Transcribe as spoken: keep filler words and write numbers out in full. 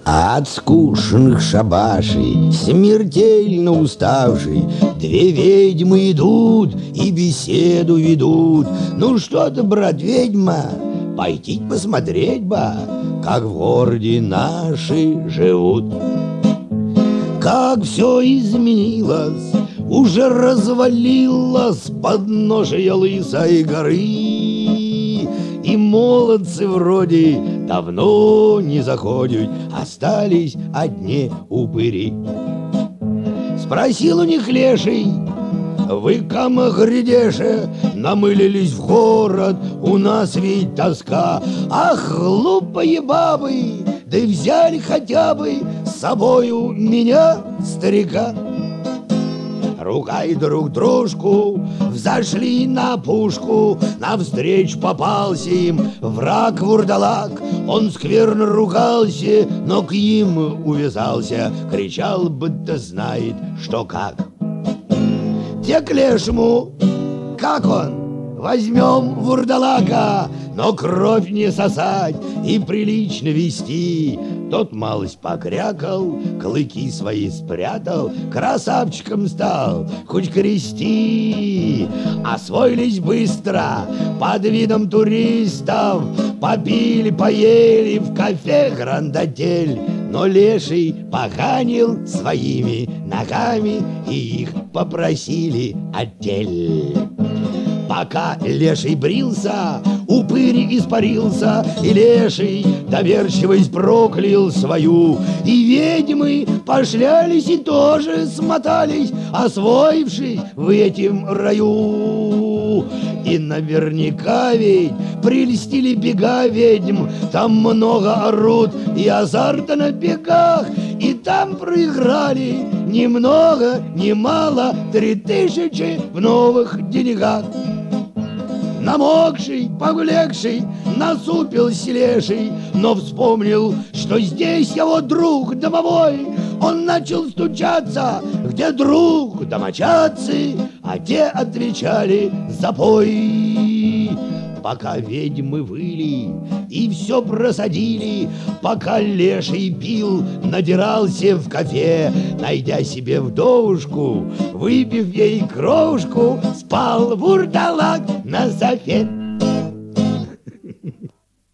А от скучных шабашей, смертельно уставший, две ведьмы идут и беседу ведут. Ну что ты, брат, ведьма, пойти посмотреть бы, как в городе наши живут. Как все изменилось, уже развалилось подножие лысой горы, и молодцы вроде давно не заходят, остались одни упыри. Спросил у них леший: вы, кама грядеше, намылились в город, у нас ведь тоска. Ах, глупые бабы, да и взяли хотя бы с собою меня, старика. Ругай друг дружку, взошли на пушку, навстречу попался им враг-вурдалак. Он скверно ругался, но к ним увязался, кричал, будто знает, что как. Те к лешему: как он? Возьмем вурдалака, но кровь не сосать и прилично вести. Тот малость покрякал, клыки свои спрятал, красавчиком стал, хоть крести. Освоились быстро под видом туристов, попили, поели в кафе грандотель. Но леший поганил своими ногами, и их попросили отдель. Пока леший брился, упырь испарился, и леший доверчивость проклял свою. И ведьмы пошлялись и тоже смотались, освоившись в этом раю. И наверняка ведь прельстили бега ведьм, там много орут и азарта на бегах, и там проиграли ни много, ни мало три тысячи в новых деньгах. Намокший, повлекший, насупился леший, но вспомнил, что здесь его друг домовой. Он начал стучаться, где друг домочадцы, а те отвечали запой. Пока ведьмы выли и все просадили, пока леший пил, надирался в кафе, найдя себе вдовушку, выпив ей крошку, спал вурдалак на софе.